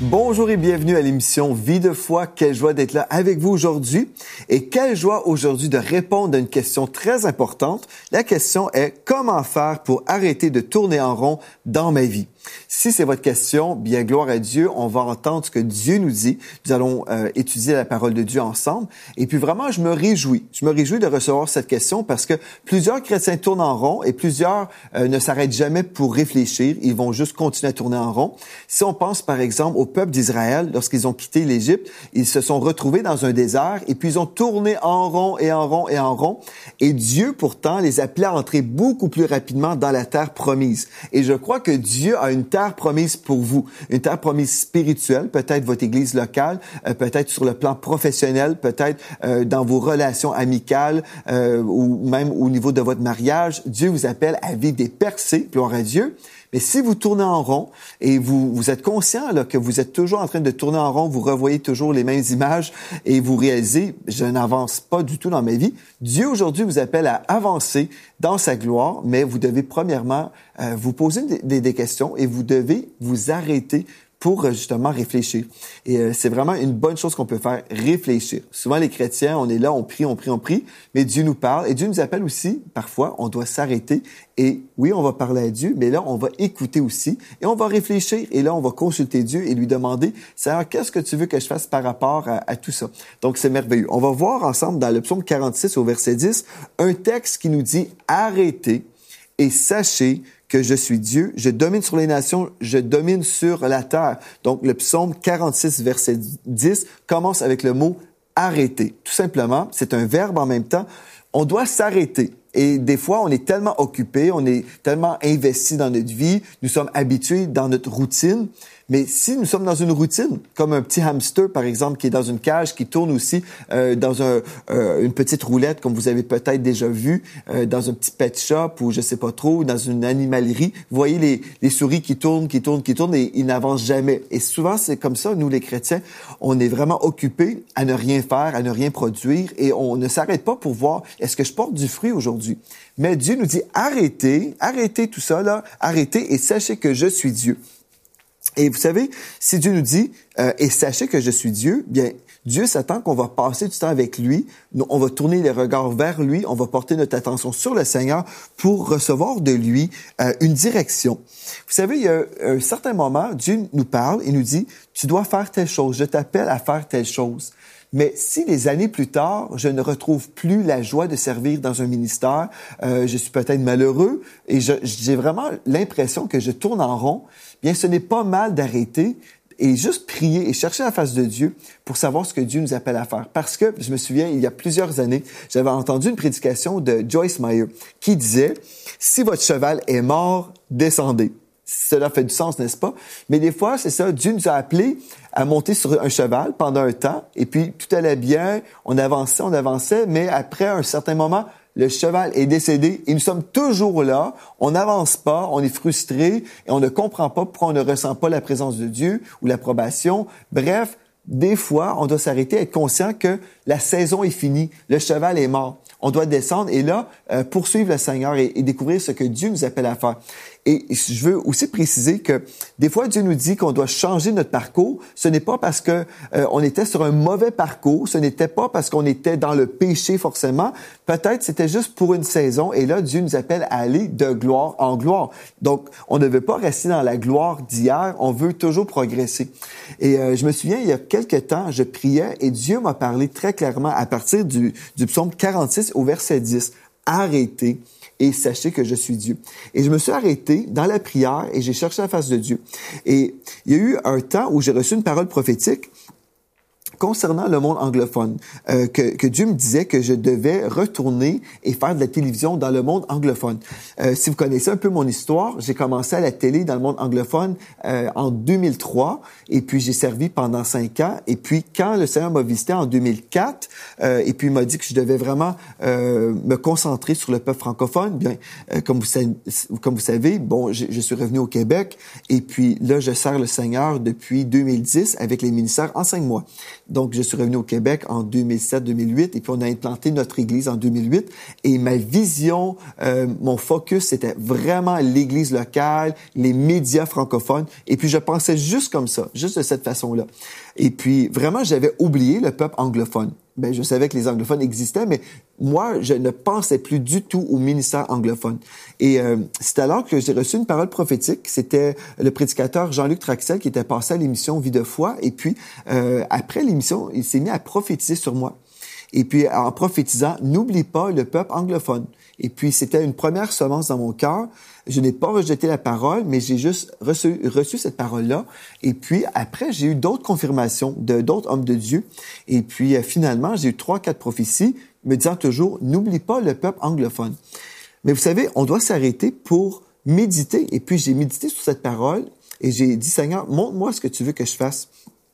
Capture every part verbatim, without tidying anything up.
Bonjour et bienvenue à l'émission Vie de foi. Quelle joie d'être là avec vous aujourd'hui. Et quelle joie aujourd'hui de répondre à une question très importante. La question est comment faire pour arrêter de tourner en rond dans ma vie? Si c'est votre question, bien gloire à Dieu, on va entendre ce que Dieu nous dit. Nous allons euh, étudier la parole de Dieu ensemble. Et puis vraiment, je me réjouis. Je me réjouis de recevoir cette question parce que plusieurs chrétiens tournent en rond et plusieurs euh, ne s'arrêtent jamais pour réfléchir. Ils vont juste continuer à tourner en rond. Si on pense par exemple au peuple d'Israël, lorsqu'ils ont quitté l'Égypte, ils se sont retrouvés dans un désert et puis ils ont tourné en rond et en rond et en rond. Et Dieu pourtant les appelait à entrer beaucoup plus rapidement dans la terre promise. Et je crois que Dieu a une terre promise pour vous, une terre promise spirituelle, peut-être votre église locale, euh, peut-être sur le plan professionnel, peut-être euh, dans vos relations amicales euh, ou même au niveau de votre mariage. Dieu vous appelle à vivre des percées, gloire à Dieu. Mais si vous tournez en rond et vous, vous êtes conscient là, que vous êtes toujours en train de tourner en rond, vous revoyez toujours les mêmes images et vous réalisez « je n'avance pas du tout dans ma vie », Dieu aujourd'hui vous appelle à avancer dans sa gloire, mais vous devez premièrement euh, vous poser des, des, des questions et vous devez vous arrêter pour justement réfléchir. Et euh, c'est vraiment une bonne chose qu'on peut faire, réfléchir. Souvent, les chrétiens, on est là, on prie, on prie, on prie, mais Dieu nous parle et Dieu nous appelle aussi. Parfois, on doit s'arrêter et oui, on va parler à Dieu, mais là, on va écouter aussi et on va réfléchir et là, on va consulter Dieu et lui demander, Seigneur, qu'est-ce que tu veux que je fasse par rapport à, à tout ça? Donc, c'est merveilleux. On va voir ensemble dans le psaume quarante-six au verset dix, un texte qui nous dit « Arrêtez et sachez que je suis Dieu, je domine sur les nations, je domine sur la terre. » Donc, le psaume quarante-six, verset dix, commence avec le mot « arrêter ». Tout simplement, c'est un verbe en même temps. On doit s'arrêter. Et des fois, on est tellement occupé, on est tellement investi dans notre vie, nous sommes habitués dans notre routine. Mais si nous sommes dans une routine, comme un petit hamster, par exemple, qui est dans une cage, qui tourne aussi euh, dans un, euh, une petite roulette, comme vous avez peut-être déjà vu, euh, dans un petit pet shop ou je sais pas trop, dans une animalerie, vous voyez les, les souris qui tournent, qui tournent, qui tournent et ils n'avancent jamais. Et souvent, c'est comme ça, nous les chrétiens, on est vraiment occupés à ne rien faire, à ne rien produire et on ne s'arrête pas pour voir, est-ce que je porte du fruit aujourd'hui? Mais Dieu nous dit, arrêtez, arrêtez tout ça, là, arrêtez et sachez que je suis Dieu. Et vous savez, si Dieu nous dit euh, « et sachez que je suis Dieu », bien, Dieu s'attend qu'on va passer du temps avec lui, on va tourner les regards vers lui, on va porter notre attention sur le Seigneur pour recevoir de lui euh, une direction. Vous savez, il y a un certain moment, Dieu nous parle et nous dit « tu dois faire telle chose, je t'appelle à faire telle chose ». Mais si des années plus tard, je ne retrouve plus la joie de servir dans un ministère, euh, je suis peut-être malheureux et je, j'ai vraiment l'impression que je tourne en rond, bien, ce n'est pas mal d'arrêter et juste prier et chercher la face de Dieu pour savoir ce que Dieu nous appelle à faire. Parce que, je me souviens, il y a plusieurs années, j'avais entendu une prédication de Joyce Meyer qui disait « Si votre cheval est mort, descendez ». Cela fait du sens, n'est-ce pas? Mais des fois, c'est ça, Dieu nous a appelés à monter sur un cheval pendant un temps, et puis tout allait bien, on avançait, on avançait, mais après un certain moment, le cheval est décédé et nous sommes toujours là, on n'avance pas, on est frustré et on ne comprend pas pourquoi on ne ressent pas la présence de Dieu ou l'approbation. Bref, des fois, on doit s'arrêter, être conscient que la saison est finie, le cheval est mort. On doit descendre et là, euh, poursuivre le Seigneur et, et découvrir ce que Dieu nous appelle à faire. Et je veux aussi préciser que des fois, Dieu nous dit qu'on doit changer notre parcours. Ce n'est pas parce que euh, on était sur un mauvais parcours, ce n'était pas parce qu'on était dans le péché forcément. Peut-être c'était juste pour une saison et là, Dieu nous appelle à aller de gloire en gloire. Donc, on ne veut pas rester dans la gloire d'hier, on veut toujours progresser. Et euh, je me souviens, il y a quelque temps, je priais et Dieu m'a parlé très clairement à partir du, du psaume quarante-six au verset dix. Arrêtez et sachez que je suis Dieu. Et je me suis arrêté dans la prière et j'ai cherché la face de Dieu. Et il y a eu un temps où j'ai reçu une parole prophétique concernant le monde anglophone, euh, que, que Dieu me disait que je devais retourner et faire de la télévision dans le monde anglophone. Euh, si vous connaissez un peu mon histoire, j'ai commencé à la télé dans le monde anglophone euh, en deux mille trois et puis j'ai servi pendant cinq ans. Et puis quand le Seigneur m'a visité en deux mille quatre euh, et puis il m'a dit que je devais vraiment euh, me concentrer sur le peuple francophone, bien euh, comme vous savez, comme vous savez, bon, je, je suis revenu au Québec et puis là je sers le Seigneur depuis deux mille dix avec les ministères Enseigne-moi. Donc, je suis revenu au Québec en deux mille sept deux mille huit et puis on a implanté notre église en deux mille huit. Et ma vision, euh, mon focus, c'était vraiment l'église locale, les médias francophones. Et puis, je pensais juste comme ça, juste de cette façon-là. Et puis, vraiment, j'avais oublié le peuple anglophone. Ben, je savais que les anglophones existaient, mais moi, je ne pensais plus du tout au ministère anglophone. Et euh, c'est alors que j'ai reçu une parole prophétique. C'était le prédicateur Jean-Luc Traxel qui était passé à l'émission Vie de foi. Et puis, euh, après l'émission, il s'est mis à prophétiser sur moi. Et puis, en prophétisant, n'oublie pas le peuple anglophone. Et puis, c'était une première semence dans mon cœur. Je n'ai pas rejeté la parole, mais j'ai juste reçu, reçu cette parole-là. Et puis, après, j'ai eu d'autres confirmations de d'autres hommes de Dieu. Et puis, euh, finalement, j'ai eu trois, quatre prophéties me disant toujours, n'oublie pas le peuple anglophone. Mais vous savez, on doit s'arrêter pour méditer. Et puis, j'ai médité sur cette parole et j'ai dit, Seigneur, montre-moi ce que tu veux que je fasse.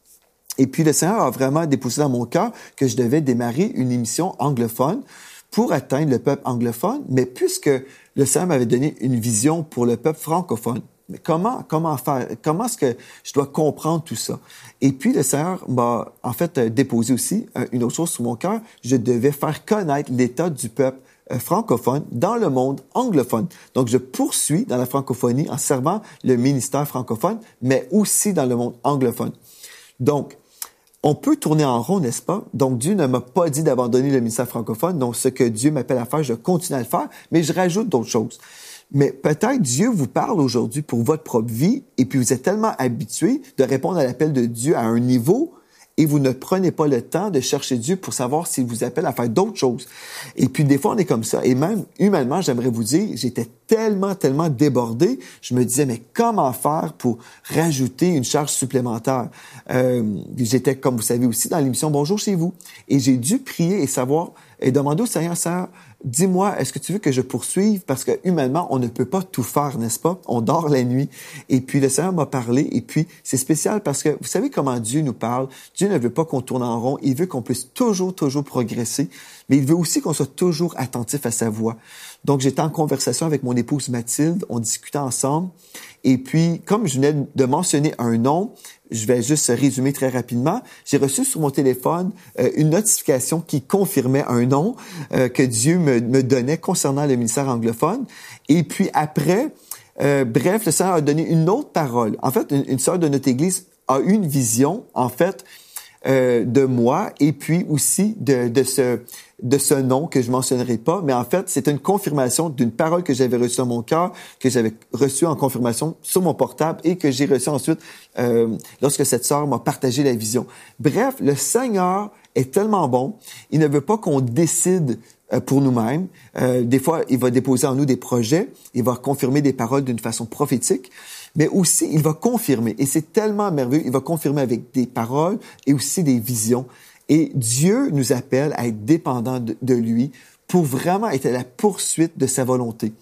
Et puis, le Seigneur a vraiment déposé dans mon cœur que je devais démarrer une émission anglophone pour atteindre le peuple anglophone, mais puisque le Seigneur m'avait donné une vision pour le peuple francophone, mais comment, comment faire? Comment est-ce que je dois comprendre tout ça? Et puis, le Seigneur m'a, en fait, déposé aussi une autre chose sur mon cœur. Je devais faire connaître l'état du peuple francophone dans le monde anglophone. Donc, je poursuis dans la francophonie en servant le ministère francophone, mais aussi dans le monde anglophone. Donc, on peut tourner en rond, n'est-ce pas? Donc, Dieu ne m'a pas dit d'abandonner le ministère francophone. Donc, ce que Dieu m'appelle à faire, je continue à le faire, mais je rajoute d'autres choses. Mais peut-être Dieu vous parle aujourd'hui pour votre propre vie et puis vous êtes tellement habitué de répondre à l'appel de Dieu à un niveau et vous ne prenez pas le temps de chercher Dieu pour savoir s'il vous appelle à faire d'autres choses. Et puis, des fois, on est comme ça. Et même, humainement, j'aimerais vous dire, j'étais tellement, tellement débordé. Je me disais, mais comment faire pour rajouter une charge supplémentaire? Euh, j'étais, comme vous savez aussi, dans l'émission Bonjour chez vous. Et j'ai dû prier et savoir, et demander au Seigneur, Seigneur, dis-moi, est-ce que tu veux que je poursuive? Parce que humainement, on ne peut pas tout faire, n'est-ce pas? On dort la nuit. Et puis, le Seigneur m'a parlé. Et puis, c'est spécial parce que vous savez comment Dieu nous parle? Dieu ne veut pas qu'on tourne en rond. Il veut qu'on puisse toujours, toujours progresser. Mais il veut aussi qu'on soit toujours attentif à sa voix. Donc, j'étais en conversation avec mon épouse Mathilde. On discutait ensemble. Et puis, comme je venais de mentionner un nom, je vais juste résumer très rapidement. J'ai reçu sur mon téléphone euh, une notification qui confirmait un nom euh, que Dieu me, me donnait concernant le ministère anglophone. Et puis après, euh, bref, le Seigneur a donné une autre parole. En fait, une, une sœur de notre Église a eu une vision, en fait, euh, de moi et puis aussi de, de ce de ce nom que je mentionnerai pas, mais en fait, c'est une confirmation d'une parole que j'avais reçue dans mon cœur, que j'avais reçue en confirmation sur mon portable et que j'ai reçue ensuite euh, lorsque cette sœur m'a partagé la vision. Bref, le Seigneur est tellement bon, il ne veut pas qu'on décide euh, pour nous-mêmes. Euh, des fois, il va déposer en nous des projets, il va confirmer des paroles d'une façon prophétique, mais aussi, il va confirmer, et c'est tellement merveilleux, il va confirmer avec des paroles et aussi des visions. Et Dieu nous appelle à être dépendants de, de lui pour vraiment être à la poursuite de sa volonté.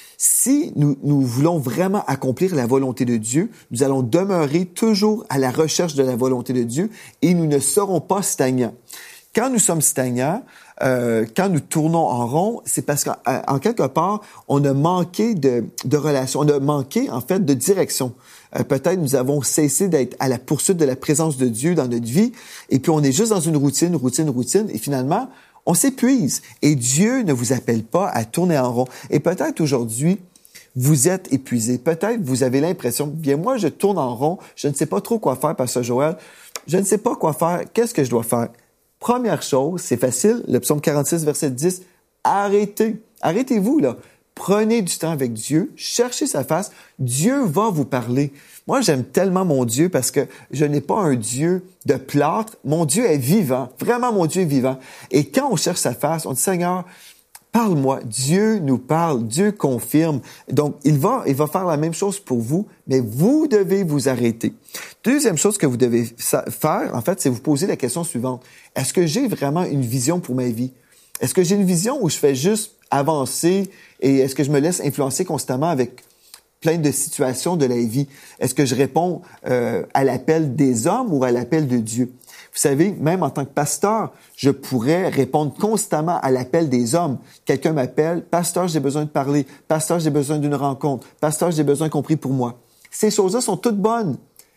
Si nous, nous voulons vraiment accomplir la volonté de Dieu, nous allons demeurer toujours à la recherche de la volonté de Dieu et nous ne serons pas stagnants. Quand nous sommes stagnants, euh, quand nous tournons en rond, c'est parce qu'en en quelque part, on a manqué de, de relation, on a manqué en fait de direction. Euh, peut-être nous avons cessé d'être à la poursuite de la présence de Dieu dans notre vie et puis on est juste dans une routine, routine, routine et finalement, on s'épuise. Et Dieu ne vous appelle pas à tourner en rond. Et peut-être aujourd'hui, vous êtes épuisé. Peut-être vous avez l'impression, bien moi, je tourne en rond, je ne sais pas trop quoi faire, Pasteur Joël. Je ne sais pas quoi faire. Qu'est-ce que je dois faire? Première chose, c'est facile, le psaume quarante-six, verset dix, arrêtez. Arrêtez-vous, là. Prenez du temps avec Dieu, cherchez sa face. Dieu va vous parler. Moi, j'aime tellement mon Dieu parce que je n'ai pas un Dieu de plâtre. Mon Dieu est vivant. Vraiment, mon Dieu est vivant. Et quand on cherche sa face, on dit, Seigneur, parle-moi. Dieu nous parle. Dieu confirme. Donc, il va, il va faire la même chose pour vous, mais vous devez vous arrêter. Deuxième chose que vous devez faire, en fait, c'est vous poser la question suivante. Est-ce que j'ai vraiment une vision pour ma vie? Est-ce que j'ai une vision où je fais juste avancer et est-ce que je me laisse influencer constamment avec plein de situations de la vie? Est-ce que je réponds euh, à l'appel des hommes ou à l'appel de Dieu? Vous savez, même en tant que pasteur, je pourrais répondre constamment à l'appel des hommes. Quelqu'un m'appelle, « Pasteur, j'ai besoin de parler. Pasteur, j'ai besoin d'une rencontre. Pasteur, j'ai besoin qu'on prie pour moi. » Ces choses-là sont toutes bonnes.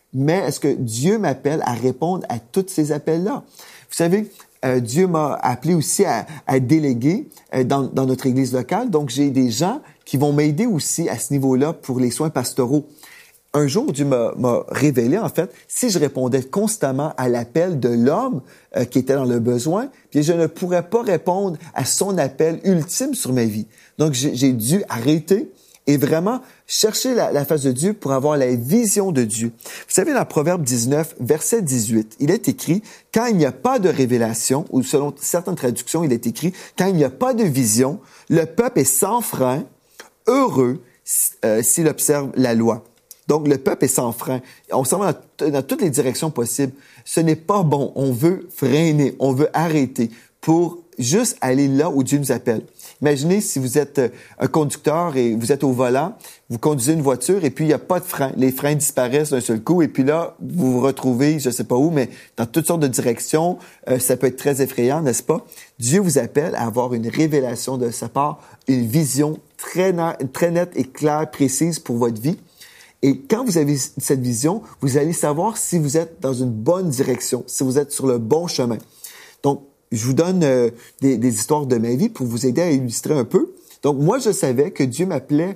mais est-ce que Dieu m'appelle à répondre à tous ces appels-là? Vous savez, euh, Dieu m'a appelé aussi à, à déléguer euh, dans, dans notre église locale. Donc, j'ai des gens qui vont m'aider aussi à ce niveau-là pour les soins pastoraux. Un jour, Dieu m'a, m'a révélé, en fait, si je répondais constamment à l'appel de l'homme euh, qui était dans le besoin, puis je ne pourrais pas répondre à son appel ultime sur ma vie. Donc, j'ai, j'ai dû arrêter et vraiment chercher la, la face de Dieu pour avoir la vision de Dieu. Vous savez, dans Proverbe dix-neuf, verset dix-huit, il est écrit « Quand il n'y a pas de révélation », ou selon certaines traductions, il est écrit « Quand il n'y a pas de vision, le peuple est sans frein, heureux euh, s'il observe la loi. » Donc, le peuple est sans frein. On s'en va dans, dans toutes les directions possibles. Ce n'est pas bon. On veut freiner, on veut arrêter pour juste aller là où Dieu nous appelle. Imaginez si vous êtes un conducteur et vous êtes au volant, vous conduisez une voiture et puis il n'y a pas de frein. Les freins disparaissent d'un seul coup et puis là, vous vous retrouvez, je ne sais pas où, mais dans toutes sortes de directions. Euh, ça peut être très effrayant, n'est-ce pas? Dieu vous appelle à avoir une révélation de sa part, une vision très, na- très nette et claire, précise pour votre vie. Et quand vous avez cette vision, vous allez savoir si vous êtes dans une bonne direction, si vous êtes sur le bon chemin. Donc, je vous donne euh, des, des histoires de ma vie pour vous aider à illustrer un peu. Donc, moi, je savais que Dieu m'appelait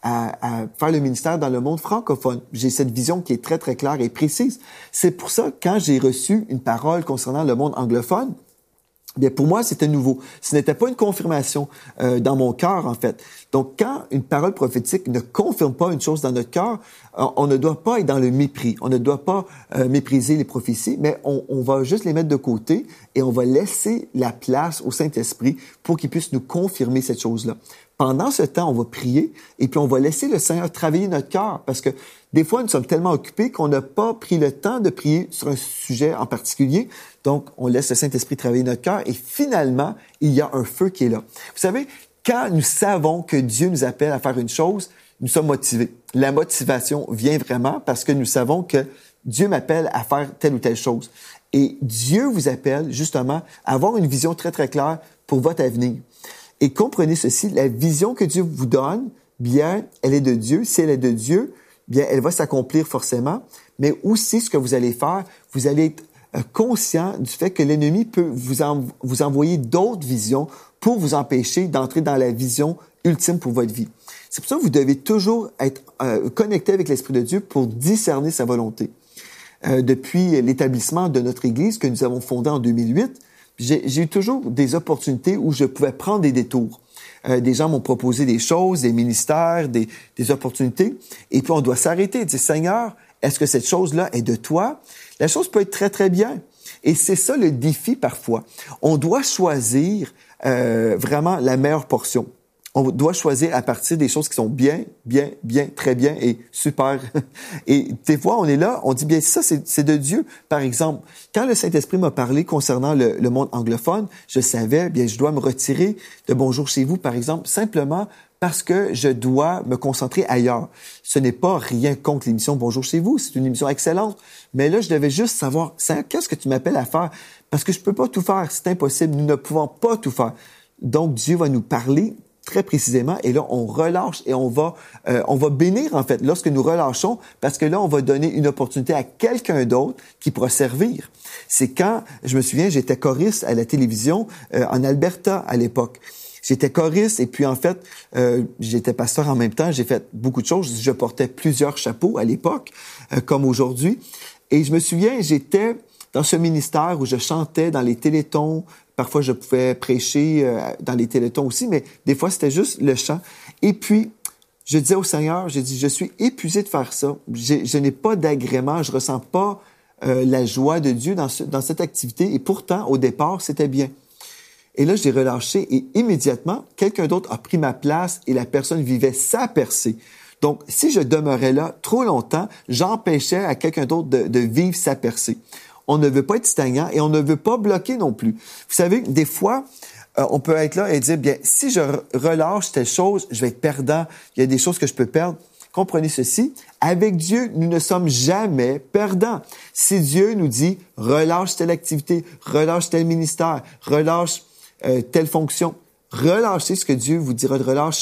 à, à faire le ministère dans le monde francophone. J'ai cette vision qui est très, très claire et précise. C'est pour ça, quand j'ai reçu une parole concernant le monde anglophone, bien, pour moi, c'était nouveau. Ce n'était pas une confirmation euh, dans mon cœur, en fait. Donc, quand une parole prophétique ne confirme pas une chose dans notre cœur, on, on ne doit pas être dans le mépris. On ne doit pas euh, mépriser les prophéties, mais on, on va juste les mettre de côté et on va laisser la place au Saint-Esprit pour qu'il puisse nous confirmer cette chose-là. Pendant ce temps, on va prier et puis on va laisser le Seigneur travailler notre cœur parce que des fois, nous sommes tellement occupés qu'on n'a pas pris le temps de prier sur un sujet en particulier. Donc, on laisse le Saint-Esprit travailler notre cœur et finalement, il y a un feu qui est là. Vous savez, quand nous savons que Dieu nous appelle à faire une chose, nous sommes motivés. La motivation vient vraiment parce que nous savons que Dieu m'appelle à faire telle ou telle chose. Et Dieu vous appelle justement à avoir une vision très, très claire pour votre avenir. Et comprenez ceci, la vision que Dieu vous donne, bien, elle est de Dieu. Si elle est de Dieu, bien, elle va s'accomplir forcément. Mais aussi, ce que vous allez faire, vous allez être conscient du fait que l'ennemi peut vous, en, vous envoyer d'autres visions pour vous empêcher d'entrer dans la vision ultime pour votre vie. C'est pour ça que vous devez toujours être euh, connecté avec l'Esprit de Dieu pour discerner sa volonté. Euh, depuis l'établissement de notre Église que nous avons fondée en deux mille huit, j'ai, j'ai eu toujours des opportunités où je pouvais prendre des détours. Euh, des gens m'ont proposé des choses, des ministères, des, des opportunités, et puis on doit s'arrêter et dire, Seigneur, est-ce que cette chose-là est de toi? La chose peut être très, très bien. Et c'est ça le défi parfois. On doit choisir euh, vraiment la meilleure portion. On doit choisir à partir des choses qui sont bien, bien, bien, très bien et super. Et des fois, on est là, on dit bien ça, c'est, c'est de Dieu. Par exemple, quand le Saint-Esprit m'a parlé concernant le, le monde anglophone, je savais, bien, je dois me retirer de Bonjour chez vous, par exemple, simplement parce que je dois me concentrer ailleurs. Ce n'est pas rien contre l'émission Bonjour chez vous, c'est une émission excellente. Mais là, je devais juste savoir, qu'est-ce que tu m'appelles à faire? Parce que je peux pas tout faire, c'est impossible, nous ne pouvons pas tout faire. Donc, Dieu va nous parler très précisément, et là, on relâche et on va euh, on va bénir, en fait, lorsque nous relâchons, parce que là, on va donner une opportunité à quelqu'un d'autre qui pourra servir. C'est quand, je me souviens, j'étais choriste à la télévision euh, en Alberta à l'époque. J'étais choriste et puis, en fait, euh, j'étais pasteur en même temps. J'ai fait beaucoup de choses. Je portais plusieurs chapeaux à l'époque, euh, comme aujourd'hui. Et je me souviens, j'étais dans ce ministère où je chantais dans les télétons. Parfois, je pouvais prêcher euh, dans les télétons aussi, mais des fois, c'était juste le chant. Et puis, je disais au Seigneur, j'ai dit, je suis épuisé de faire ça. J'ai, je n'ai pas d'agrément, je ressens pas euh, la joie de Dieu dans, ce, dans cette activité. Et pourtant, au départ, c'était bien. Et là, j'ai relâché et immédiatement, quelqu'un d'autre a pris ma place et la personne vivait sa percée. Donc, si je demeurais là trop longtemps, j'empêchais à quelqu'un d'autre de, de vivre sa percée. On ne veut pas être stagnant et on ne veut pas bloquer non plus. Vous savez, des fois, euh, on peut être là et dire, bien, si je relâche telle chose, je vais être perdant. Il y a des choses que je peux perdre. Comprenez ceci, avec Dieu, nous ne sommes jamais perdants. Si Dieu nous dit, relâche telle activité, relâche tel ministère, relâche euh, telle fonction, relâchez ce que Dieu vous dira de relâcher.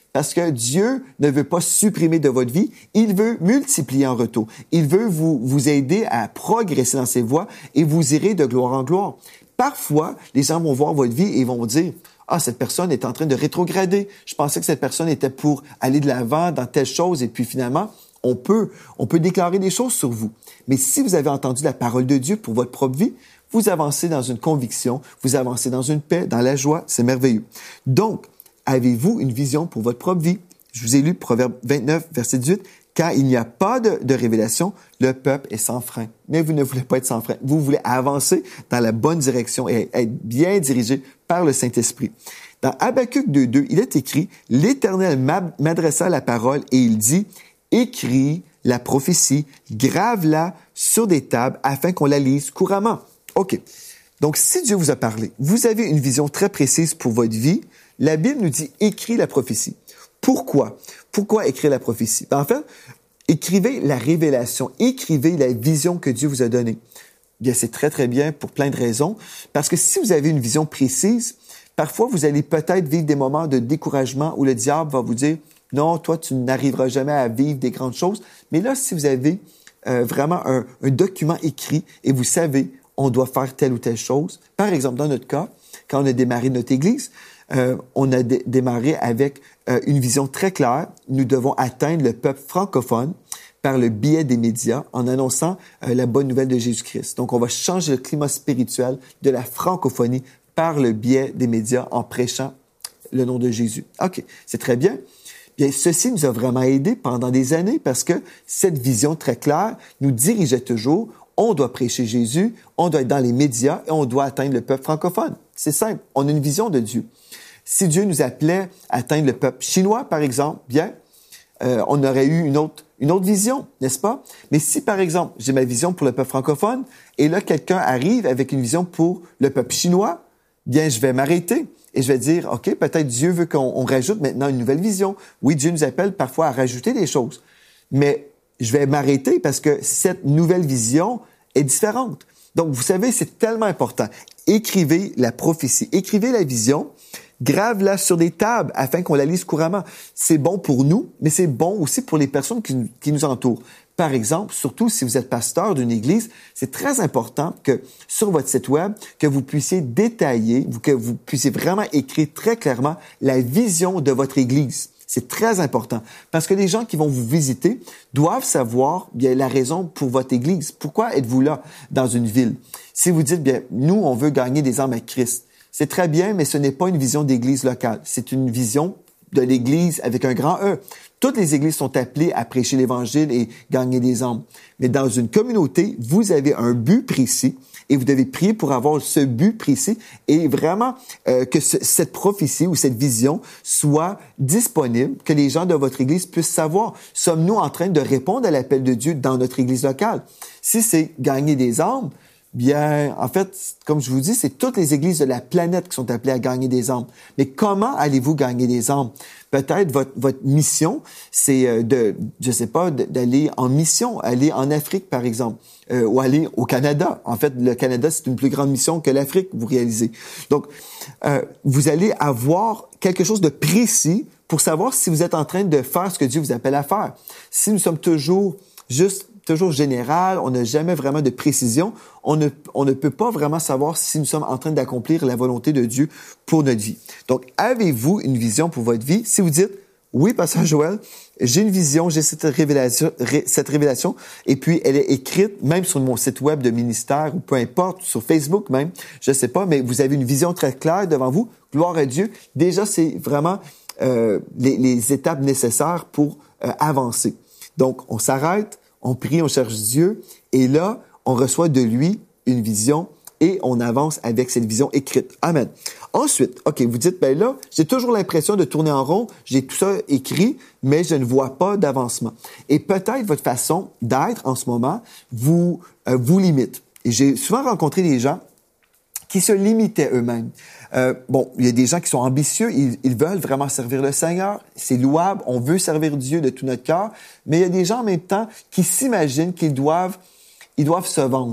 Parce que Dieu ne veut pas supprimer de votre vie, il veut multiplier en retour. Il veut vous, vous aider à progresser dans ses voies et vous irez de gloire en gloire. Parfois, les gens vont voir votre vie et vont dire « Ah, cette personne est en train de rétrograder. Je pensais que cette personne était pour aller de l'avant dans telle chose. » Et puis finalement, on peut, on peut déclarer des choses sur vous. Mais si vous avez entendu la parole de Dieu pour votre propre vie, vous avancez dans une conviction, vous avancez dans une paix, dans la joie. C'est merveilleux. Donc, avez-vous une vision pour votre propre vie? Je vous ai lu Proverbe vingt-neuf, verset dix-huit. Quand il n'y a pas de, de révélation, le peuple est sans frein. Mais vous ne voulez pas être sans frein. Vous voulez avancer dans la bonne direction et être bien dirigé par le Saint-Esprit. Dans Habacuc deux deux, il est écrit « L'Éternel m'adressa la parole et il dit « Écris la prophétie, grave-la sur des tables afin qu'on la lise couramment. » OK. Donc, si Dieu vous a parlé, vous avez une vision très précise pour votre vie, la Bible nous dit « Écris la prophétie ». Pourquoi? Pourquoi écrire la prophétie? En fait, écrivez la révélation, écrivez la vision que Dieu vous a donnée. Bien, c'est très, très bien pour plein de raisons. Parce que si vous avez une vision précise, parfois, vous allez peut-être vivre des moments de découragement où le diable va vous dire « Non, toi, tu n'arriveras jamais à vivre des grandes choses. » Mais là, si vous avez euh, vraiment un, un document écrit et vous savez, on doit faire telle ou telle chose. Par exemple, dans notre cas, quand on a démarré notre Église, Euh, on a dé- démarré avec euh, une vision très claire. Nous devons atteindre le peuple francophone par le biais des médias en annonçant euh, la bonne nouvelle de Jésus-Christ. Donc, on va changer le climat spirituel de la francophonie par le biais des médias en prêchant le nom de Jésus. OK, c'est très bien. Bien, ceci nous a vraiment aidés pendant des années parce que cette vision très claire nous dirigeait toujours. On doit prêcher Jésus, on doit être dans les médias et on doit atteindre le peuple francophone. C'est simple, on a une vision de Dieu. Si Dieu nous appelait à atteindre le peuple chinois, par exemple, bien, euh, on aurait eu une autre, une autre vision, n'est-ce pas? Mais si, par exemple, j'ai ma vision pour le peuple francophone et là, quelqu'un arrive avec une vision pour le peuple chinois, bien, je vais m'arrêter et je vais dire, OK, peut-être Dieu veut qu'on on rajoute maintenant une nouvelle vision. Oui, Dieu nous appelle parfois à rajouter des choses, mais je vais m'arrêter parce que cette nouvelle vision est différente. Donc, vous savez, c'est tellement important. Écrivez la prophétie, écrivez la vision, grave-la sur des tables afin qu'on la lise couramment. C'est bon pour nous, mais c'est bon aussi pour les personnes qui, qui nous entourent. Par exemple, surtout si vous êtes pasteur d'une église, c'est très important que sur votre site web, que vous puissiez détailler, que vous puissiez vraiment écrire très clairement la vision de votre église. C'est très important parce que les gens qui vont vous visiter doivent savoir bien la raison pour votre église. Pourquoi êtes-vous là dans une ville? Si vous dites, bien, nous, on veut gagner des âmes à Christ, c'est très bien, mais ce n'est pas une vision d'église locale. C'est une vision de l'église avec un grand E. Toutes les églises sont appelées à prêcher l'Évangile et gagner des âmes. Mais dans une communauté, vous avez un but précis et vous devez prier pour avoir ce but précis et vraiment euh, que ce, cette prophétie ou cette vision soit disponible, que les gens de votre église puissent savoir. Sommes-nous en train de répondre à l'appel de Dieu dans notre église locale? Si c'est gagner des âmes, bien, en fait, comme je vous dis, c'est toutes les églises de la planète qui sont appelées à gagner des âmes. Mais comment allez-vous gagner des âmes? Peut-être votre, votre mission, c'est de, je sais pas, d'aller en mission, aller en Afrique, par exemple, euh, ou aller au Canada. En fait, le Canada, c'est une plus grande mission que l'Afrique, vous réalisez. Donc, euh, vous allez avoir quelque chose de précis pour savoir si vous êtes en train de faire ce que Dieu vous appelle à faire. Si nous sommes toujours juste toujours général, on n'a jamais vraiment de précision, on ne, on ne peut pas vraiment savoir si nous sommes en train d'accomplir la volonté de Dieu pour notre vie. Donc, avez-vous une vision pour votre vie? Si vous dites, oui, Pasteur Joël, j'ai une vision, j'ai cette révélation, ré, cette révélation, et puis elle est écrite même sur mon site web de ministère, ou peu importe, sur Facebook même, je ne sais pas, mais vous avez une vision très claire devant vous, gloire à Dieu. Déjà, c'est vraiment euh, les, les étapes nécessaires pour euh, avancer. Donc, on s'arrête, on prie, on cherche Dieu, et là, on reçoit de lui une vision et on avance avec cette vision écrite. Amen. Ensuite, OK, vous dites, ben là, j'ai toujours l'impression de tourner en rond, j'ai tout ça écrit, mais je ne vois pas d'avancement. Et peut-être votre façon d'être en ce moment vous, euh, vous limite. Et j'ai souvent rencontré des gens qui se limitaient eux-mêmes. Euh, bon, il y a des gens qui sont ambitieux, ils, ils veulent vraiment servir le Seigneur, c'est louable, on veut servir Dieu de tout notre cœur, mais il y a des gens en même temps qui s'imaginent qu'ils doivent, ils doivent se vendre.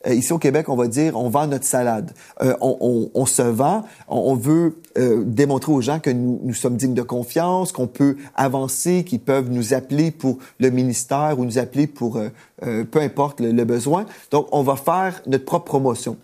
euh, ici au Québec, on va dire, on vend notre salade. Euh, on, on, on se vend, on, on veut euh, démontrer aux gens que nous, nous sommes dignes de confiance, qu'on peut avancer, qu'ils peuvent nous appeler pour le ministère ou nous appeler pour euh, euh, peu importe le, le besoin. Donc, on va faire notre propre promotion.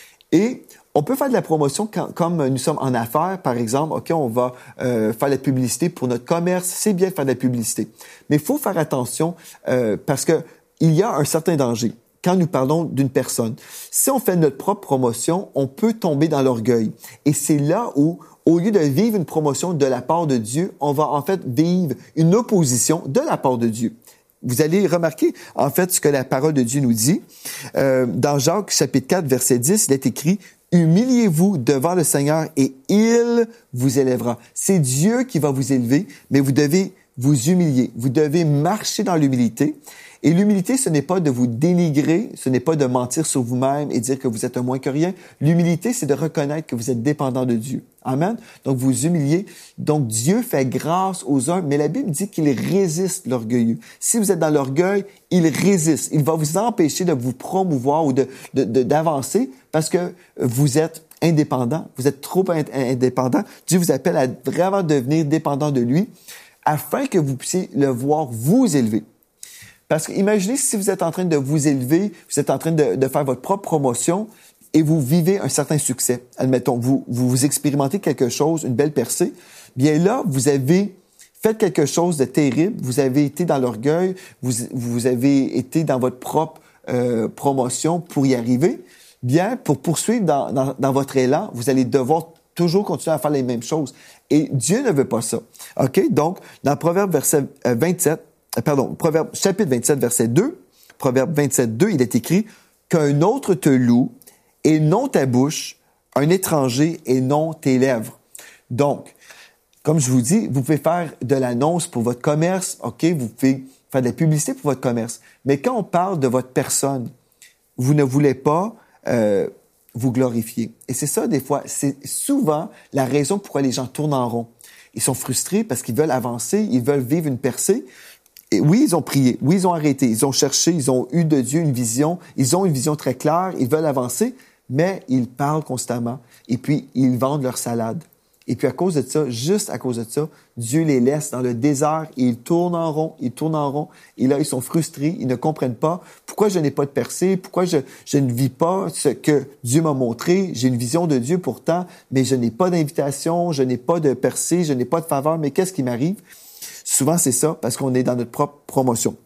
Et on peut faire de la promotion quand, comme nous sommes en affaires, par exemple. OK, on va euh, faire de la publicité pour notre commerce. C'est bien de faire de la publicité. Mais il faut faire attention euh, parce que il y a un certain danger quand nous parlons d'une personne. Si on fait notre propre promotion, on peut tomber dans l'orgueil. Et c'est là où, au lieu de vivre une promotion de la part de Dieu, on va en fait vivre une opposition de la part de Dieu. Vous allez remarquer, en fait, ce que la parole de Dieu nous dit. Euh, dans Jacques, chapitre quatre, verset dix, il est écrit « Humiliez-vous devant le Seigneur et il vous élèvera. » C'est Dieu qui va vous élever, mais vous devez vous humilier. Vous devez marcher dans l'humilité. Et l'humilité, ce n'est pas de vous dénigrer, ce n'est pas de mentir sur vous-même et dire que vous êtes un moins que rien. L'humilité, c'est de reconnaître que vous êtes dépendant de Dieu. Amen. Donc, vous humiliez. Donc, Dieu fait grâce aux uns, mais la Bible dit qu'il résiste l'orgueilleux. Si vous êtes dans l'orgueil, il résiste. Il va vous empêcher de vous promouvoir ou de, de, de, d'avancer parce que vous êtes indépendant. Vous êtes trop indépendant. Dieu vous appelle à vraiment devenir dépendant de lui afin que vous puissiez le voir vous élever. Parce que imaginez si vous êtes en train de vous élever, vous êtes en train de, de faire votre propre promotion et vous vivez un certain succès. Admettons, vous, vous, vous expérimentez quelque chose, une belle percée. Bien là, vous avez fait quelque chose de terrible. Vous avez été dans l'orgueil. Vous, vous avez été dans votre propre euh, promotion pour y arriver. Bien, pour poursuivre dans, dans, dans votre élan, vous allez devoir toujours continuer à faire les mêmes choses. Et Dieu ne veut pas ça. OK? Donc, dans Proverbe verset vingt-sept, Pardon, Proverbe, chapitre vingt-sept, verset deux, Proverbe vingt-sept, deux, il est écrit « Qu'un autre te loue et non ta bouche, un étranger et non tes lèvres. » Donc, comme je vous dis, vous pouvez faire de l'annonce pour votre commerce, OK, vous pouvez faire de la publicité pour votre commerce. Mais quand on parle de votre personne, vous ne voulez pas euh, vous glorifier. Et c'est ça, des fois, c'est souvent la raison pourquoi les gens tournent en rond. Ils sont frustrés parce qu'ils veulent avancer, ils veulent vivre une percée. Et oui, ils ont prié, oui, ils ont arrêté, ils ont cherché, ils ont eu de Dieu une vision, ils ont une vision très claire, ils veulent avancer, mais ils parlent constamment et puis ils vendent leur salade. Et puis à cause de ça, juste à cause de ça, Dieu les laisse dans le désert et ils tournent en rond, ils tournent en rond. Et là, ils sont frustrés, ils ne comprennent pas pourquoi je n'ai pas de percée, pourquoi je, je ne vis pas ce que Dieu m'a montré. J'ai une vision de Dieu pourtant, mais je n'ai pas d'invitation, je n'ai pas de percée, je n'ai pas de faveur, mais qu'est-ce qui m'arrive? Souvent, c'est ça, parce qu'on est dans notre propre promotion.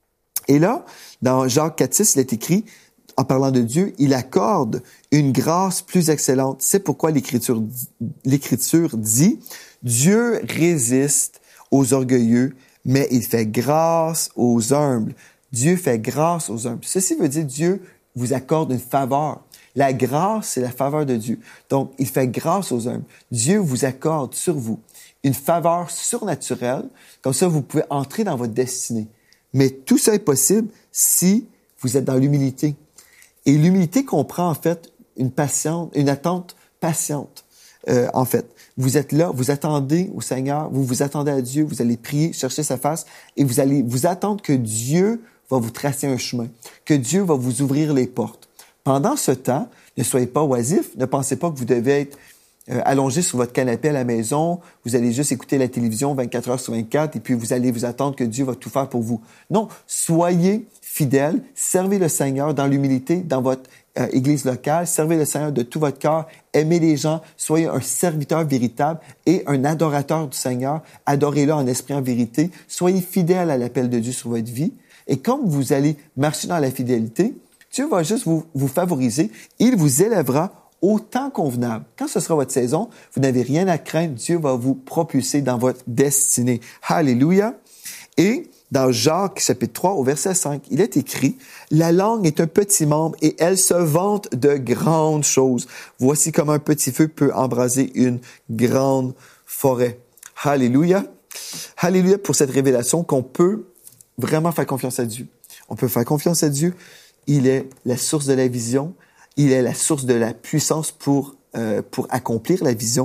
Et là, dans Jacques quatre six, il est écrit, en parlant de Dieu, il accorde une grâce plus excellente. C'est pourquoi l'Écriture, l'Écriture dit, Dieu résiste aux orgueilleux, mais il fait grâce aux humbles. Dieu fait grâce aux humbles. Ceci veut dire Dieu vous accorde une faveur. La grâce, c'est la faveur de Dieu. Donc, il fait grâce aux humbles. Dieu vous accorde sur vous une faveur surnaturelle. Comme ça, vous pouvez entrer dans votre destinée. Mais tout ça est possible si vous êtes dans l'humilité. Et l'humilité comprend, en fait, une patiente, une attente patiente, euh, en fait. Vous êtes là, vous attendez au Seigneur, vous vous attendez à Dieu, vous allez prier, chercher sa face, et vous allez vous attendre que Dieu va vous tracer un chemin, que Dieu va vous ouvrir les portes. Pendant ce temps, ne soyez pas oisifs, ne pensez pas que vous devez être Euh, allongé sur votre canapé à la maison, vous allez juste écouter la télévision vingt-quatre heures sur vingt-quatre et puis vous allez vous attendre que Dieu va tout faire pour vous. Non, soyez fidèles, servez le Seigneur dans l'humilité, dans votre euh, église locale, servez le Seigneur de tout votre cœur, aimez les gens, soyez un serviteur véritable et un adorateur du Seigneur, adorez-le en esprit, en vérité, soyez fidèles à l'appel de Dieu sur votre vie et comme vous allez marcher dans la fidélité, Dieu va juste vous, vous favoriser, il vous élèvera au temps convenable. Quand ce sera votre saison, vous n'avez rien à craindre. Dieu va vous propulser dans votre destinée. Alléluia. Et dans Jacques, chapitre trois, au verset cinq, il est écrit, « La langue est un petit membre et elle se vante de grandes choses. Voici comment un petit feu peut embraser une grande forêt. » Alléluia. Alléluia pour cette révélation qu'on peut vraiment faire confiance à Dieu. On peut faire confiance à Dieu. Il est la source de la vision. Il est la source de la puissance pour, euh, pour accomplir la vision.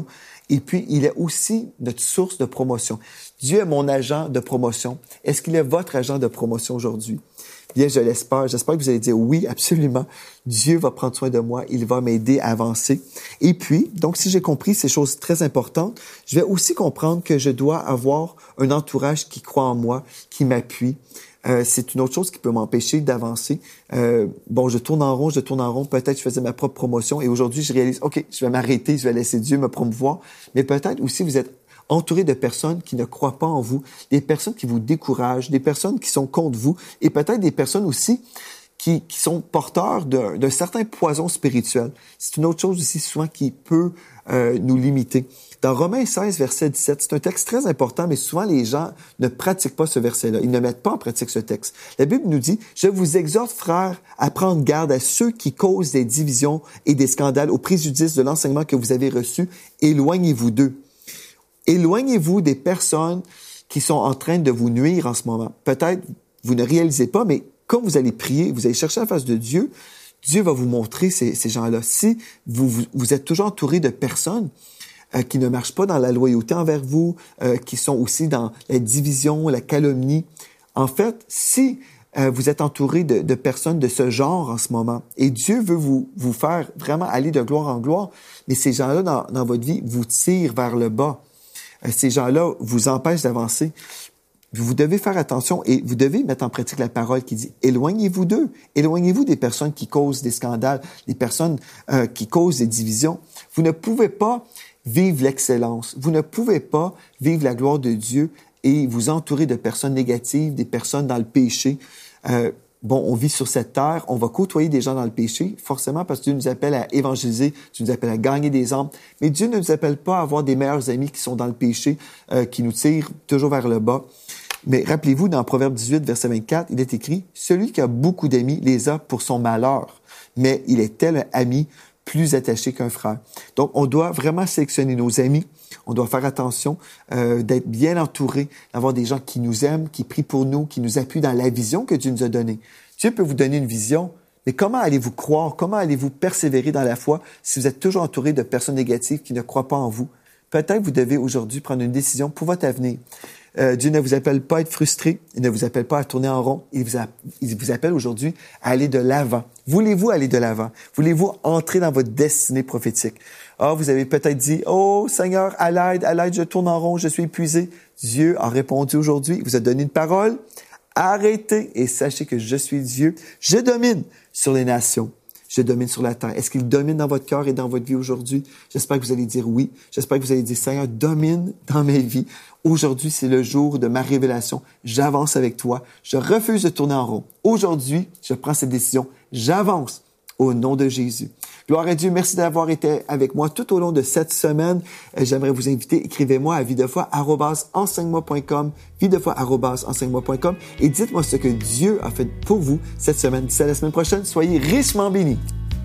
Et puis, il est aussi notre source de promotion. Dieu est mon agent de promotion. Est-ce qu'il est votre agent de promotion aujourd'hui? Bien, je l'espère. J'espère que vous allez dire oui, absolument. Dieu va prendre soin de moi. Il va m'aider à avancer. Et puis, donc, si j'ai compris ces choses très importantes, je vais aussi comprendre que je dois avoir un entourage qui croit en moi, qui m'appuie. Euh, c'est une autre chose qui peut m'empêcher d'avancer. Euh, bon, je tourne en rond, je tourne en rond. Peut-être je faisais ma propre promotion et aujourd'hui, je réalise, OK, je vais m'arrêter, je vais laisser Dieu me promouvoir. Mais peut-être aussi, vous êtes entouré de personnes qui ne croient pas en vous, des personnes qui vous découragent, des personnes qui sont contre vous et peut-être des personnes aussi qui, qui sont porteurs d'un, d'un certain poison spirituel. C'est une autre chose aussi souvent qui peut euh, nous limiter. Dans Romains seize, verset dix-sept, c'est un texte très important, mais souvent les gens ne pratiquent pas ce verset-là. Ils ne mettent pas en pratique ce texte. La Bible nous dit, « Je vous exhorte, frères, à prendre garde à ceux qui causent des divisions et des scandales au préjudice de l'enseignement que vous avez reçu. Éloignez-vous d'eux. » Éloignez-vous des personnes qui sont en train de vous nuire en ce moment. Peut-être vous ne réalisez pas, mais quand vous allez prier, vous allez chercher la face de Dieu, Dieu va vous montrer ces, ces gens-là. Si vous, vous, vous êtes toujours entouré de personnes euh, qui ne marchent pas dans la loyauté envers vous, euh, qui sont aussi dans la division, la calomnie, en fait, si euh, vous êtes entouré de, de personnes de ce genre en ce moment, et Dieu veut vous, vous faire vraiment aller de gloire en gloire, mais ces gens-là dans, dans votre vie vous tirent vers le bas. Ces gens-là vous empêchent d'avancer. Vous devez faire attention et vous devez mettre en pratique la parole qui dit « Éloignez-vous d'eux. Éloignez-vous des personnes qui causent des scandales, des personnes euh, qui causent des divisions. » Vous ne pouvez pas vivre l'excellence. Vous ne pouvez pas vivre la gloire de Dieu et vous entourer de personnes négatives, des personnes dans le péché. Euh, Bon, on vit sur cette terre, on va côtoyer des gens dans le péché, forcément parce que Dieu nous appelle à évangéliser, Dieu nous appelle à gagner des âmes, mais Dieu ne nous appelle pas à avoir des meilleurs amis qui sont dans le péché, euh, qui nous tirent toujours vers le bas. Mais rappelez-vous, dans Proverbe dix-huit, verset vingt-quatre, il est écrit « Celui qui a beaucoup d'amis les a pour son malheur, mais il est tel ami plus attaché qu'un frère. » Donc, on doit vraiment sélectionner nos amis. On doit faire attention euh, d'être bien entouré, d'avoir des gens qui nous aiment, qui prient pour nous, qui nous appuient dans la vision que Dieu nous a donnée. Dieu peut vous donner une vision, mais comment allez-vous croire, comment allez-vous persévérer dans la foi si vous êtes toujours entouré de personnes négatives qui ne croient pas en vous? Peut-être vous devez aujourd'hui prendre une décision pour votre avenir. Euh, Dieu ne vous appelle pas à être frustré, il ne vous appelle pas à tourner en rond, il vous, a, il vous appelle aujourd'hui à aller de l'avant. Voulez-vous aller de l'avant? Voulez-vous entrer dans votre destinée prophétique? Ah, vous avez peut-être dit, « Oh Seigneur, à l'aide, à l'aide, je tourne en rond, je suis épuisé. » Dieu a répondu aujourd'hui, il vous a donné une parole. Arrêtez et sachez que je suis Dieu. Je domine sur les nations. Je domine sur la terre. Est-ce qu'il domine dans votre cœur et dans votre vie aujourd'hui? J'espère que vous allez dire oui. J'espère que vous allez dire, Seigneur, domine dans ma vie. Aujourd'hui, c'est le jour de ma révélation. J'avance avec toi. Je refuse de tourner en rond. Aujourd'hui, je prends cette décision. J'avance au nom de Jésus. Gloire à Dieu. Merci d'avoir été avec moi tout au long de cette semaine. J'aimerais vous inviter, écrivez-moi à videfoi arobase enseigne-moi point com, videfoi arobase enseigne-moi point com et dites-moi ce que Dieu a fait pour vous cette semaine. D'ici à la semaine prochaine, soyez richement bénis.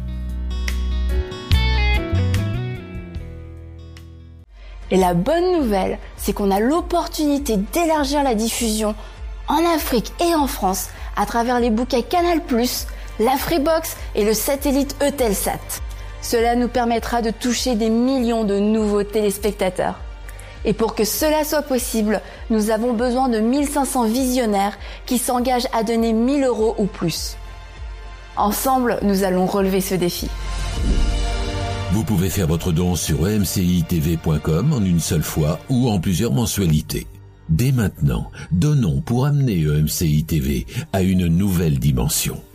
Et la bonne nouvelle, c'est qu'on a l'opportunité d'élargir la diffusion en Afrique et en France à travers les bouquets Canal plus, la Freebox et le satellite Eutelsat. Cela nous permettra de toucher des millions de nouveaux téléspectateurs. Et pour que cela soit possible, nous avons besoin de mille cinq cents visionnaires qui s'engagent à donner mille euros ou plus. Ensemble, nous allons relever ce défi. Vous pouvez faire votre don sur e m c i t v point com en une seule fois ou en plusieurs mensualités. Dès maintenant, donnons pour amener E M C I T V à une nouvelle dimension.